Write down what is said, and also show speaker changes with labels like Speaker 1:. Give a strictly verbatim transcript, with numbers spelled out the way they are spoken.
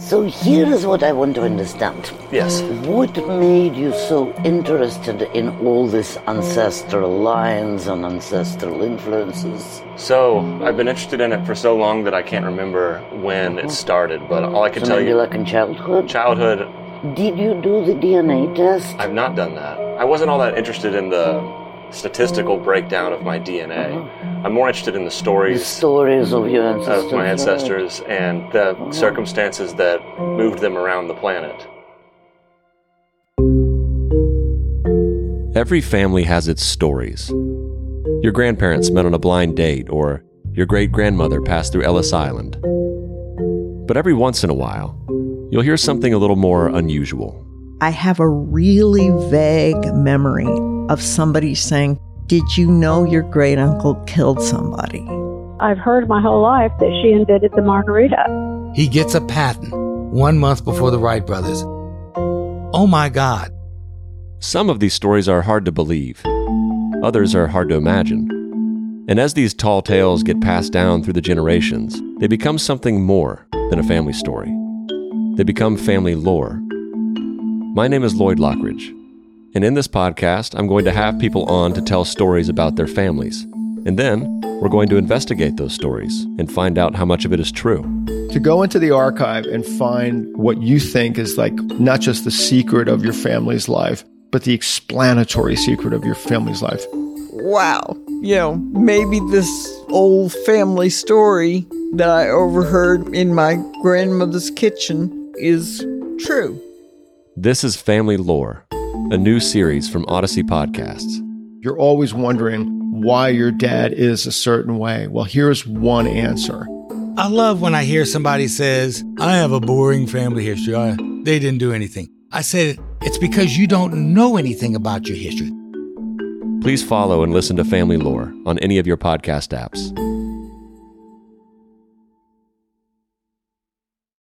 Speaker 1: So here is what I want to understand.
Speaker 2: Yes.
Speaker 1: What made you so interested in all these ancestral lines and ancestral influences?
Speaker 2: So, I've been interested in it for so long that I can't remember when it started, but all I can
Speaker 1: So
Speaker 2: tell
Speaker 1: maybe
Speaker 2: you...
Speaker 1: like in childhood?
Speaker 2: Childhood,
Speaker 1: Did you do the D N A test?
Speaker 2: I've not done that. I wasn't all that interested in the statistical breakdown of my D N A.
Speaker 1: Uh-huh.
Speaker 2: I'm more interested in the
Speaker 1: The
Speaker 2: stories
Speaker 1: stories of your ancestors.
Speaker 2: of my ancestors and the circumstances that moved them around the planet.
Speaker 3: Every family has its stories. Your grandparents met on a blind date, or your great-grandmother passed through Ellis Island. But every once in a while, you'll hear something a little more unusual.
Speaker 4: I have a really vague memory of somebody saying, "Did you know your great-uncle killed somebody?"
Speaker 5: I've heard my whole life that she invented the margarita.
Speaker 6: He gets a patent one month before the Wright brothers. Oh my God.
Speaker 3: Some of these stories are hard to believe. Others are hard to imagine. And as these tall tales get passed down through the generations, they become something more than a family story. They become family lore. My name is Lloyd Lockridge, and in this podcast, I'm going to have people on to tell stories about their families. And then, we're going to investigate those stories and find out how much of it is true.
Speaker 7: To go into the archive and find what you think is like not just the secret of your family's life, but the explanatory secret of your family's life.
Speaker 4: Wow. You know, maybe this old family story that I overheard in my grandmother's kitchen is true.
Speaker 3: This is Family Lore, a new series from Odyssey Podcasts.
Speaker 7: You're always wondering why your dad is a certain way. Well, here's one answer.
Speaker 6: I love when I hear somebody says, I have a boring family history. I, they didn't do anything. I said, it's because you don't know anything about your history.
Speaker 3: Please follow and listen to Family Lore on any of your podcast apps.